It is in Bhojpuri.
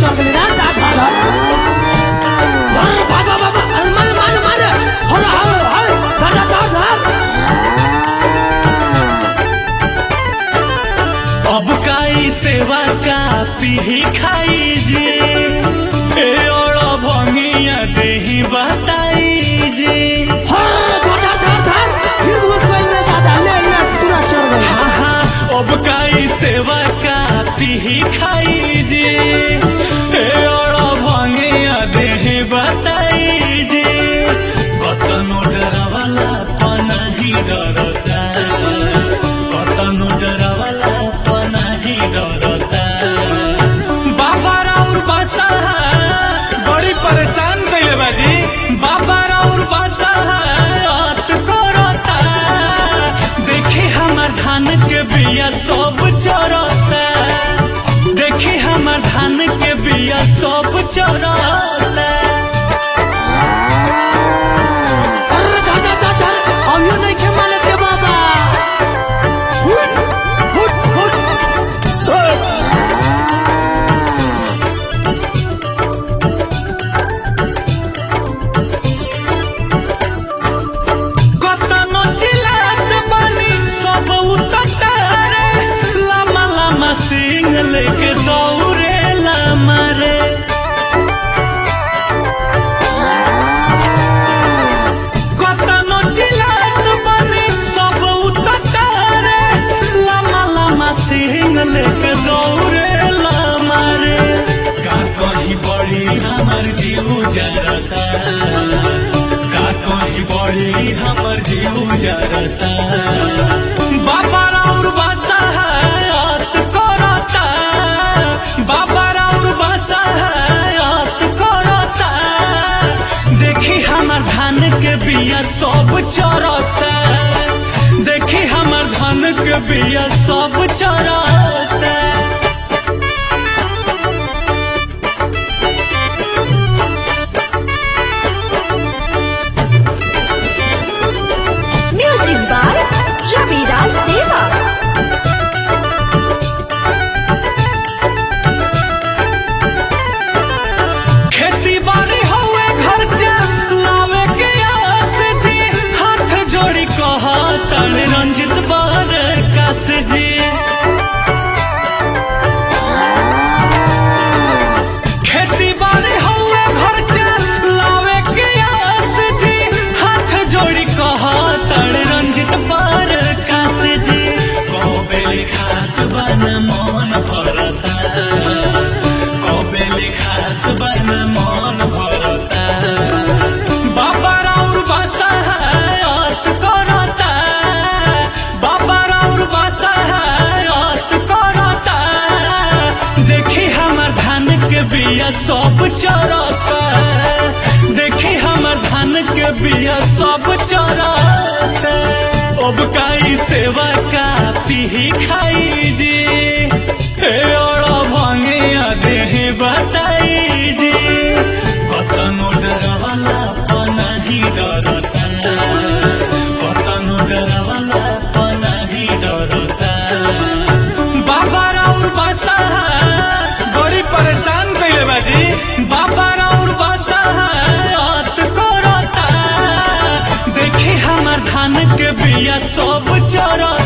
चल गई ना दा बाबा बाबा मार मार मार होला होला दा अब काई सेवा का पीही खाई जे ए और भंगिया देही बताई जे अब काई सेवा का पीही खाई जे ए और भंगिया देही बताई जे कतनो डरावाला पनाही डरता कतनो डरावाला पनाही डरता बाबा राउर बासा बड़ी परेशान कइले बाजी बाबा राउर बासा बात करता देखी हमर धान के बिया सब चरता देखी हमर धान के बिया सब चरता लेके दौड़ेला मारे कतनो चिल्लात बनी सब उतटारे लम्बा लम्बा सिंह लेके दौड़ेला मारे का कहीं बड़ी हमर जीव जरता का कहीं बड़ी हमर जीव जरता बाबा राउर बासा बाबा राउर बासा करता देखी हमर धान के बिया सब चरता देखी हमर धान के बिया सब चरता म्यूजिक बाय रविराज देवा। रंजित बार कास जी खेती बाड़ी हुए घर लावे के आस जी हाथ जोड़ी कहतन रंजित बार कास जी कबे खात बन मन भरता कबे खात बन मन भरता बाबा राउर बासा बिया सब चरता देखी हमर धान के बिया सब चरता अब काई सेवा का पीही खाई जी ए और भंगिया देही बताई जी कतनो डरावाला पनाही डरता कतनो डरावाला पनाही डरता बाबा राउर बासा बड़ी परेशान कइले बाजी बाबा राउर बासा करता देखी हमर धान के बिया सब चरता।